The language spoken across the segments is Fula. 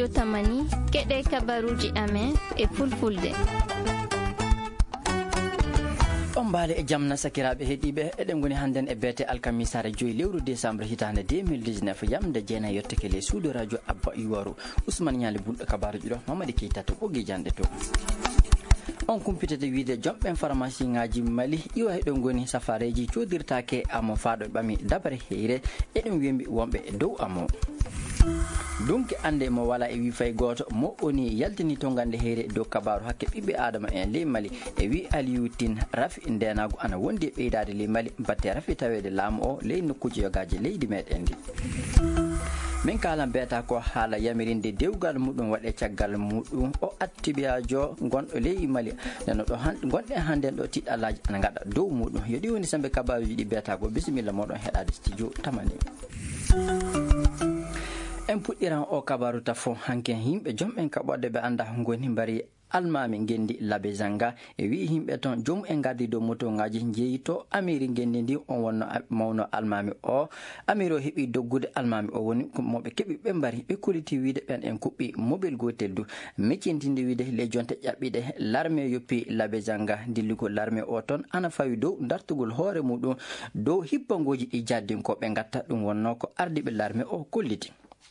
studio tamani keɗe kabaruji amen e fulfulde. on baale e jamna sakiraɓe heeɗiɓe eɗen goni hannden e beete alkamisare 5 lewru décembre hitande 2019 yamde jeenay yetteke le suudu radio abba yuwaru ousmane ñaali bulɗo kabaruji ɗo mamadi keita to ɓoggi jande to on kumpitete wiide jomɓen pharmacie ngaji mali iwa heɗen goni safareji codirtake amo faaɗo ɓami dabare heyre eɗen wiyembi wonɓe dow amo donc ande mo wala e wi fay goto mo oni yaltini to gande heyre dow kabaru hakke ɓiɓɓe adama en ley Mali e wi Aliou Tine rafi ndenago ana wondi e ɓeydade ley Mali batte rafi tawede laamu o ley nokkuji yogaji leydi meɗen ndi min kalan beeta ko haala yamirinde dewgal muɗum waɗe caggal muɗum o attibiyajo gonɗo ley Mali neno ɗo gonɗen hannden ɗo tiɗɗalaji ana gaɗa dow muɗum yoɗi woni sambe kabaruji ɗi beeta ko bisimilla moɗon heɗade studio tamani en puɗɗiran o kabaru tafo hanken yimɓe jomɓen kaɓoɗe ɓe anda goni mbari almami gendi labe zanga e wi himɓe ton joom en gardi dow moto ngaji jeeyi to amiri gendi ndi on wonno mawno almami o amiri o heeɓi doggude almami o woni moɓe keeɓi ɓe mbari ɓe koliti wiide ɓen en kuɓɓi mobile gotel du meccintinde wiide ley jonte ƴaɓɓiɗe l'armé yoppi labe zanga dilligo l'armé o ton ana fawi dow dartugol hoore muɗum dow hippangoji ɗi jaddinkoɓe gatta ɗum wonno ko ardiɓe l'armé o kolliti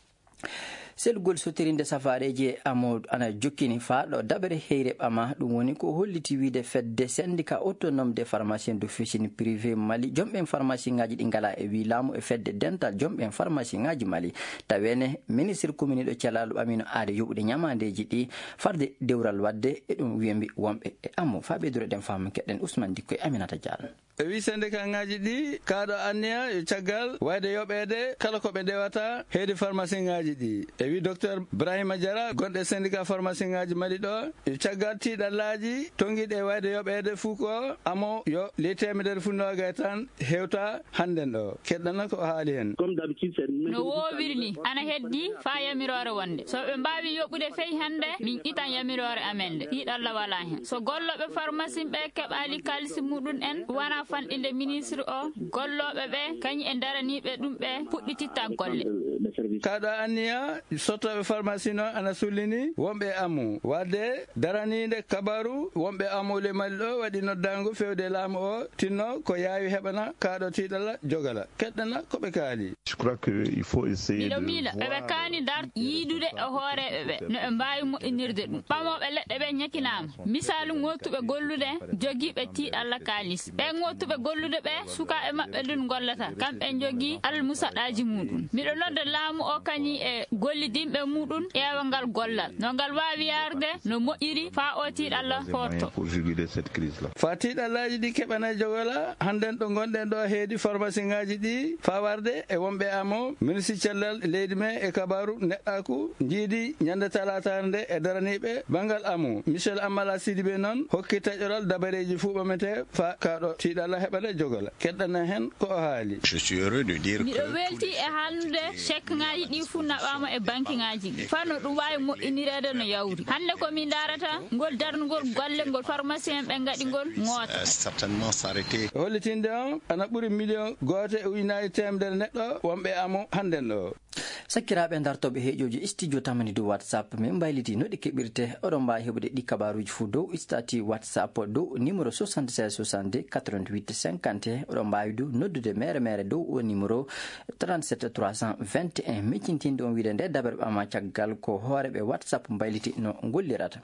selgol sotirinde safareji amo ana jokkini faaɗo dabere heyre ɓama ɗum woni ko holliti wiide fedde syndicat autonome des pharmaciens d'officine privé Mali jomɓen pharmacie ngaji ɗi ngala e wi laamu e fedde dental jomɓen pharmacie ngaji Mali tawene ministre commune ɗo Thialalu Amino aade yoɓude ñamandeji ɗi farde dewral wadde e ɗum wiyembi wonɓe e amo faɓedure ɗen faamu keɗen Ousmane Dikko e Aminata Diallo e wi syndicat ngaji ɗi kaɗo anniya e caggal wayde yoɓede kala koɓe ndewata heedi pharmacie ngaji ɗi e wi docteur Brahima Diara gonɗe syndicat pharmacie ngaji Mali ɗo e caggal tiɗallaji tonguiɗe wayde yoɓede fuu ko amo yo ley temedere funnoga tan hewta hannden ɗo keɗɗana ko haali hen no wowirni ana heddi fa yamirore wonde so ɓe mbawi yoɓude fey hande min ƴitan yamirore amen de tiɗalla wala hen so golloɓe pharmacie ɓe keɓali kalisi muɗum en wona fanɗinde ministre o golloɓe ɓe kañum e daraniɓe ɗum ɓe puɗɗititta golle kaɗo anniya sottoɓe pharmacie noon ana sullini wonɓe amu wadde daranide kabaru wonɓe amule Mali ɗo waɗi noddango fewde laamu o tinno ko yaawi heɓana kaɗo tiɗalla jogala keɗɗana koɓe kaali miɗo miila ɓeɓe kaani dar yiidude e hooreɓe ɓe no ɓe mbawi moƴƴinirde ɗum ɓamoɓe leɗɗe ɓe ñakinama misalu ngottuɓe gollude joguiɓe tiɗalla kalis ɓe ngottuɓe gollude ɓe sukaɓe maɓɓe ɗum gollata kamɓe jogui almusaɗaji muɗum miɗo nodda laamu o kañi e gollidinɓe muɗum ƴeewa ngal gollal no ngal wawi yarde no moƴƴiri fa o tiɗalla forto fa tiɗallaji ɗi keɓana jogola hannden ɗo gonɗen ɗo heedi pharmacie ngaji ɗi fa warde e wonɓe amo ministre cellal leydi me e kabaru neɗɗaku jiidi ñande talatare nde e daraniɓe banggal amu Michel Amala Sidibé noon hokki taƴoral dabareji fuu ɓamete fa kaɗo tiɗalla heɓana jogola keɗɗana hen ko o haali miɗo welti e haalnude chèque ngaji ɗi fuu naɓama e banque ngaji ɗi fa no ɗum wawi moƴƴinirede no yawri hande komin darata ngol darnugol golle ngol pharmacien ɓe gaɗi ngol goota hollitinde on ana ɓuuri million gote e ujunnaje temedere neɗɗo wonɓe amo hannden ɗo sakkiraɓe dartoɓe heeƴoji studio tamani dow whatsapp min bayliti noɗi keɓirte oɗon mbawi heɓude ɗi kabaruji fuu dow stati whatsapp dow numéro 76 62 88 50 oɗon mbawi dow noddude mere dow o numéro 37 321 miccintinde on wiide nde daɓere ɓama caggal ko hooreɓe whatsapp bayliti no gollirata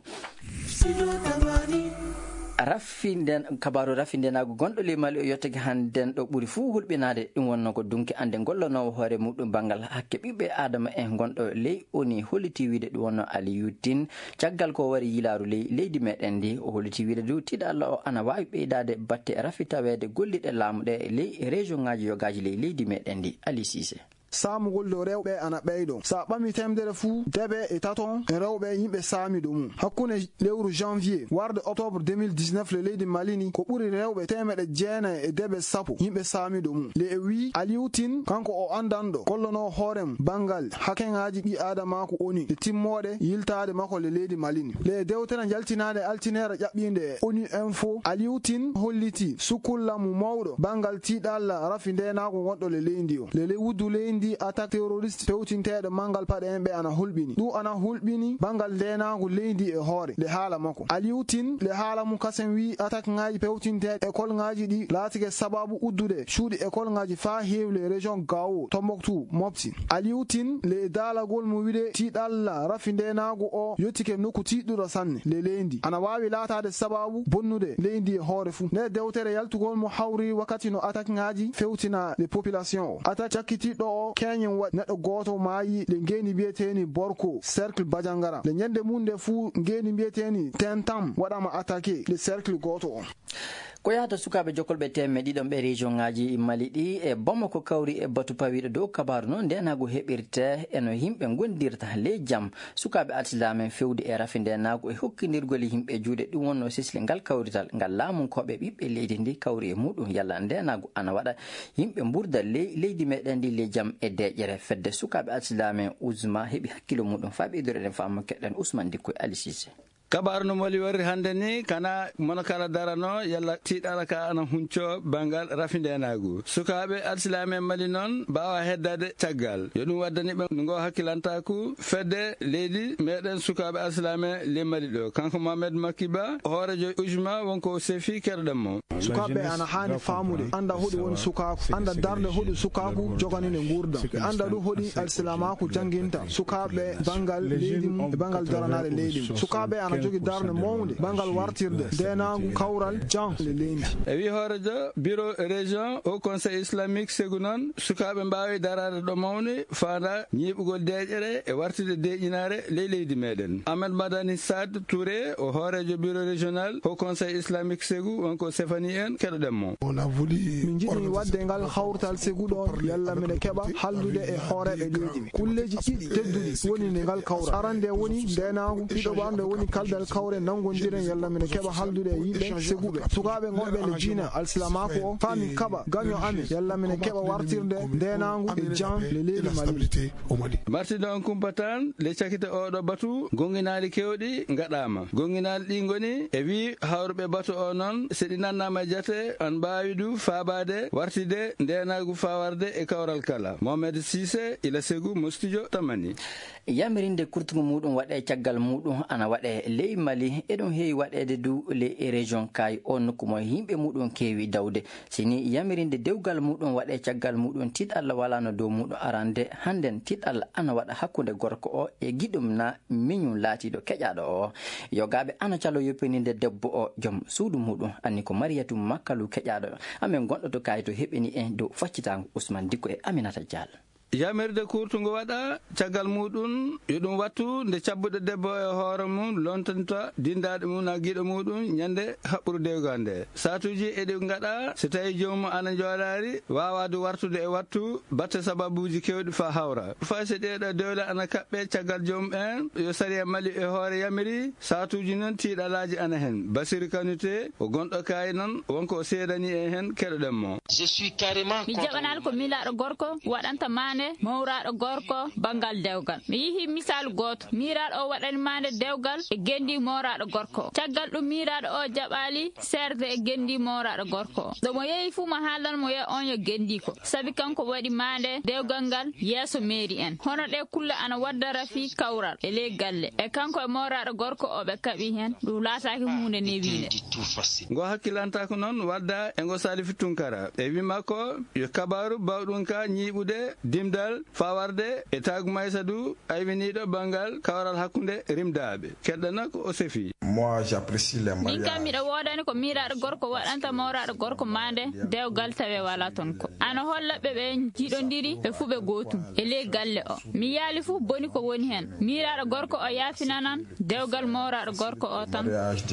raffinden kabaru raffindenago gonɗo ley Mali o yettake hannden ɗo ɓuuri fuu hulɓinade ɗum wonno ko dunki ande gollonowo hoore muɗum banggal hakke ɓiɓɓe adama en gonɗo ley oni holliti wiide ɗum wonno Aliou Tine caggal ko wari yilaru leydi meɗen ndi o holliti wiide du tiɗalla o ana wawi ɓeydade batte raffitawede golliɗe laamu ɗe ley région ngaji yogaji leydi meɗen ndi Ali Cissé saamugol dow rewɓe ana ɓeydo sa ɓami temdere fuu debe e taton e rewɓe yimɓe saamiɗo mum hakkunde lewru janvier warde octobre 2019 le leydi Malini ko ɓuri rewɓe temeɗe jeenayi e debe sappo yimɓe saamiɗo mum le e wi Aliou Tine kanko o andanɗo kollono hoorem bangal hakengaji ɓi adamako oni e timmoɗe yiltade makko le leydi Malini le dewtere jaltinade altinere ƴaɓɓinde ONU Info Aliou Tine holliti sukkullamu mawɗo bangal tiɗalla rafi ndenako gonɗo le leydi o le wudu leydi leydi attaque terroriste pewtinteɗo mangal paɗe en ɓe ana hulɓini ɗum ana hulɓini bangal ndenagu leydi e hoore le haala makko Aliou Tine le haala mum kasen wi attaque ngaji pewtinteɗe école ngaji ɗi laatike sababu uddude cuuɗi école ngaji fa heewle région Gao Tombouctou Mopti Aliou Tine le daalagol mo wiide tiiɗalla rafi ndenagu o yettike nokku tiiɗuɗo sanne le leydi ana wawi laatade sababu bonnude leydi e hoore fuu nde dewtere yaltugol mo hawri wakkati no attaque ngaji fewtina le population o attaque cakkitiɗɗo o keñen waɗi neɗɗo goto maayi le ngeni mbiyeteni Borko cercle Badiangara le ñande mum nde fuu ngeni mbiyeteni Tentam waɗama attaqué le cercle goto o ko yahata sukaɓe jokkolɓe temme ɗiɗon ɓe région ngaji Mali ɗi e Bamako kawri e batu pawiɗo dow kabaru noon ndenagu heɓirte eno yimɓe gondirta ley jaam sukaɓe alsilamen fewdi e rafi ndenagu e hokkidirgol yimɓe juuɗe ɗum wonno sisle ngal kawrital ngal laamunkoɓe ɓiɓɓe leydi ndi kawri e muɗum yalla ndenagu ana waɗa yimɓe burda leydi meɗen ndi ley jaam e deƴƴere fedde sukaɓe alsilamen Ousma heeɓi hakkilo muɗum fa ɓeydoreɗen famma keɗɗen Ousmane Dikkoy Ali Cissé kabaru no moli warri hande ni kana mono kala darano yalla tiiɗala ka ana hunco bangal rafindenagu sukaɓe alsilame Mali noon mbawa heddade caggal yo ɗum waddani ɓe ngo hakkilantaku fedde leydi meɗen sukaɓe alsilame le Mali ɗo kanko Mohamed Makiba hoorejo Ousma wonko sefi kerɗen mo sukaɓe ana hani famude anda hoɗi woni sukaku anda darde hoɗi sukaku joganine gurdam ɓe anda ɗum hoɗi alsilamaku janginta sukaɓe bangal leydi mum e bangal daranade leydi mum sukaɓe ana jogi darde mawde bangal wartirde ndenagu kawral jan le leydi e wi hoorejo bureau région au conseil islamique segu noon sukaɓe mbawi darade ɗo mawni fanda ñiɓugol deƴƴere e wartirde deƴƴinare ley leydi meɗen Ahmed Madani Sad Touré o hoorejo bureau régional au conseil islamique segu wonko Sefani en keɗoɗen mo min jiɗi wadde ngal hawrtal seguɗo yalla mine keɓa haldude e hooreɓe leydi kulleji ɗiɗi tedduɗi woni nde ngal kawra arande woni ndenagu ɗiɗo ɓamde woni kaldal kawre nangodiren yalla mine keɓa haldude e yimɓe seguɓe sukaɓe gonɓe nde diina alsilamako o fami kaɓa gaño amin yalla mine keɓa wartirde ndenagu e jan le leydi Mali martide on kumpatan le cakite oɗo batu gonginali kewɗi gaɗama gonginali ɗi goni e wi hawruɓe batu o noon seɗi nannama jate an mbawi du fabade wartide ndenagu fawarde e kawral kala Mohamed Cissé ila segu mo studio tamani yamirinde kurtugu muɗum waɗe caggal muɗum ana waɗe ley Mali eɗum heewi waɗede du le région kay o nokku mo yimɓe muɗum keewi dawde sini yamirinde dewgal muɗum waɗe caggal muɗum tiɗalla walano dow muɗum arande hannden tiɗalla ana waɗa hakkude gorko o e giɗum na miñum laatiɗo keƴaɗo o yogaɓe ana calo yoppininde debbo o joom suudu muɗum anni ko Mariyatou Makkalu keƴaɗo amen gonɗo to kayi to heɓini en dow faccitago Ousmane Dikko e Aminata Diallo yamirde kurtugo waɗa caggal muɗum yo ɗum wattu nde cabbuɗo debbo e hoore mum lontanita dindaɗe mum na guiɗo muɗum ñande haɓɓuru dewgal nde satuji eɗi gaɗa so tawi jomum ana jooɗari wawade wartude e wattu batte sababuji kewɗi fa hawra fa so ɗeɗo dewle ana kaɓɓe caggal jomum en yo sariya Mali e hoore yamiri satuji noon tiiɗalaji ana hen Basiri Kanute o gonɗo kayi noon wonko o seedani e hen keɗoɗen mo mi jaɓanal ko milaɗo gorko waɗanta mane mawraɗo gorko bangal dewgal mi yihi misal goto miraɗo o waɗani mande dewgal e gendi mawraɗo gorko caggal ɗum miraɗo o jaɓali serde e gendi mawraɗo gorko o ɗo mo yehi fuu mo haalan mo wiya on yo gendi ko sabi kanko waɗi mande dewgal ngal yeeso mairie en hono ɗe kulle ana wadda rafi kawral e ley galle e kanko e mawraɗo gorko o ɓe kaɓi hen ɗum laataki hunde newinde ngo hakkilanta ko noon wadda e ngo Salifu Tunkara e wimakko yo kabaru bawɗum ka ñiɓude dimdal fawarde e tagu Maysadou aywiniɗo bangal kawral hakkunde rimdaɓe keɗɗana ko o sefi min kam miɗo wodani ko miraɗo gorko waɗanta mawraɗo gorko mande dewgal tawe wala toon ko ana holla ɓe jiiɗodiri ɓe fuu ɓe gotum e ley galle o mi yaali fuu boni ko woni hen miraɗo gorko o yaafinanan dewgal mawraɗo gorko o tan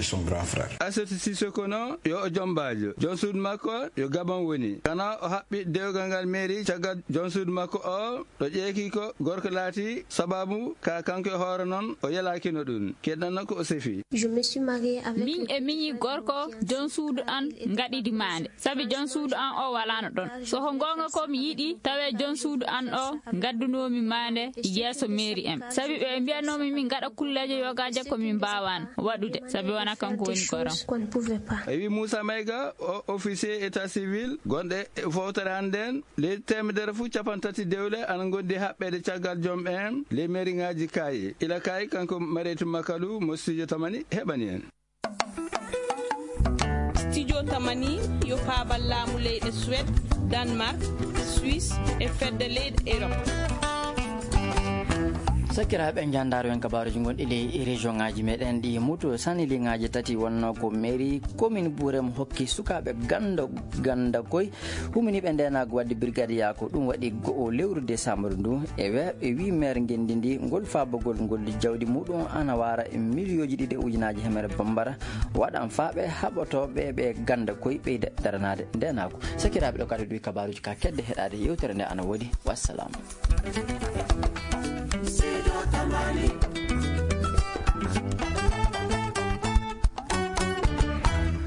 Aseti Sissokono yo o jombajo jon suudu makko yo Gabon woni kana o haɓɓi dewgal ngal mairie caggal jon suudu makko o ɗo ƴeeki ko gorko laati sababu ka kanko e hoore noon o yalakino ɗum keɗɗanno ko o sefi min e miñi gorko jon suudu an gaɗidi mande sabi jon suudu an o walano ɗon so ko gonga ko mi yiɗi tawe jon suudu an o gaddunomi mande yeeso mairie en sabi ɓe mbiyanomi min gaɗa kulleje yogaje komin mbawano waɗude sabi wona kanko woni goram e wi Moussa Mayga o officier état civil gonɗe fowtere hannden leydi temedere fuu capantati dewle ana gondi haɓɓede caggal joom en le mairie ngaji kayi ila kayi kanko Mariétou Makalou mo studio tamani heɓani en. Studio tamani yo paabal laamu leyɗe Suède, Danemark, Suisse e fedde leyɗe Europe. sakiraɓe jandaro en kabaruji gonɗi ley région ngaji meɗen ɗi muto sanili ngaji tati wonno ko mairie commune Bourem hokki sukaɓe ganda koye huminiɓe ndenago wadde brigade yako ɗum waɗi go'o lewru décembre ndu e wi maire gendi ndi ngol fabogol ngol jawdi muɗum ana wara e million ji 2 ujunaji hemere bambara waɗan faaɓe haɓotoɓe ɓe ganda koye ɓeyde daranade ndenago sakiraɓe ɗo kadi ɗuy kabaruji ka kedde heɗade yewtere nde ana woodi wassalamu. Tamani